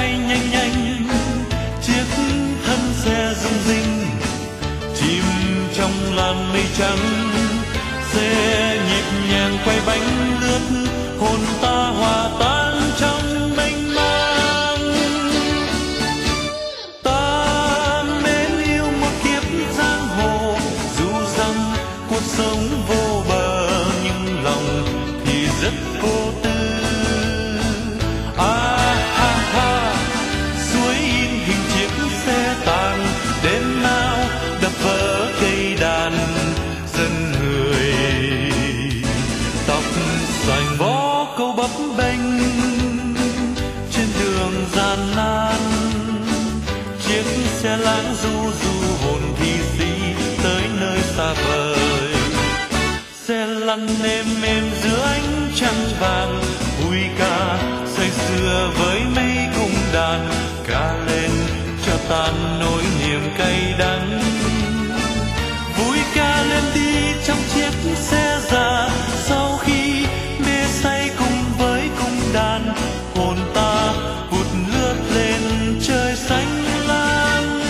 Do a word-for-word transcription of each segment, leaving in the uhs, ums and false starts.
quay nhanh nhanh, chiếc thân xe rung rinh chìm trong làn mây trắng. Xe nhịp nhàng quay bánh lướt, hồn ta hòa tan trong mênh mang. Ta mến yêu một kiếp giang hồ, dù rằng cuộc sống vô bờ nhưng lòng thì rất vô tư. À ha ha, suối in hình chiếc xe tàn, đêm nào đập vỡ cây đàn. Dân người tóc xoành vó câu bấp bênh trên đường gian nan. Chiếc xe lãng du du hồn thi sĩ tới nơi xa vời. Xe lăn êm êm giữa ánh trăng vàng, vui ca say sưa với mấy cung đàn. Ca lên cho tan nỗi niềm cay đắng, vui ca lên đi trong chiếc xe già. Sau khi mê say cùng với cung đàn, hồn ta vụt lướt lên trời xanh lam.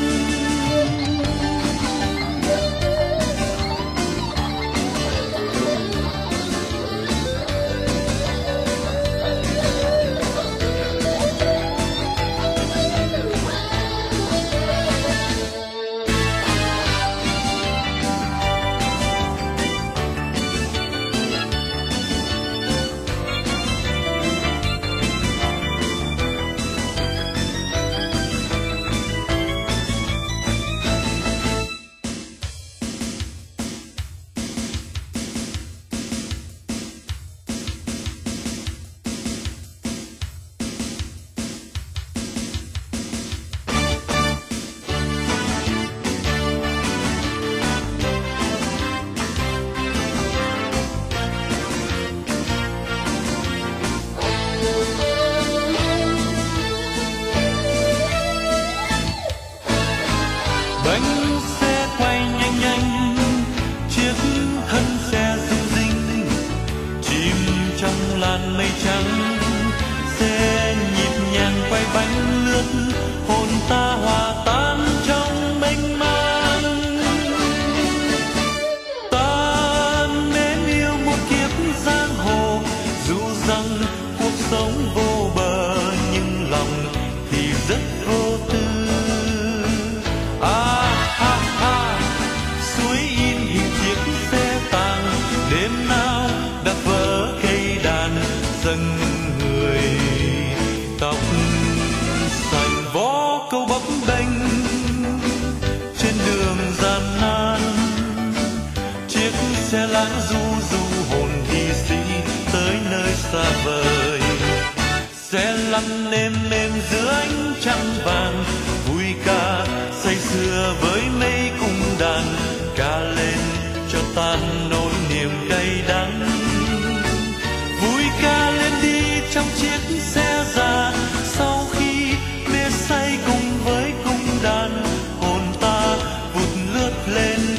Bánh xe quay nhanh nhanh, chiếc thân xe rung rinh chìm trong làn mây trắng. Xe nhịp nhàng quay bánh lướt, hồn ta hòa tan trong mênh mang. Ta mến yêu một kiếp giang hồ, dù rằng cuộc sống vô bờ nhưng lòng thì rất vô tư. À ha ha, suối in hình chiếc xe tàn, đêm nào đập vỡ cây đàn. Dâng người tóc xanh vó câu bấp bênh trên đường gian nan. Chiếc xe lãng du du hồn thi sĩ tới nơi xa vời. Xe lăn êm êm giữa ánh trăng vàng, vui ca say sưa với mấy cung đàn. Ca lên cho tan nỗi niềm cay đắng, vui ca lên đi trong chiếc xe già. Sau khi mê say cùng với cung đàn, hồn ta vụt lướt lên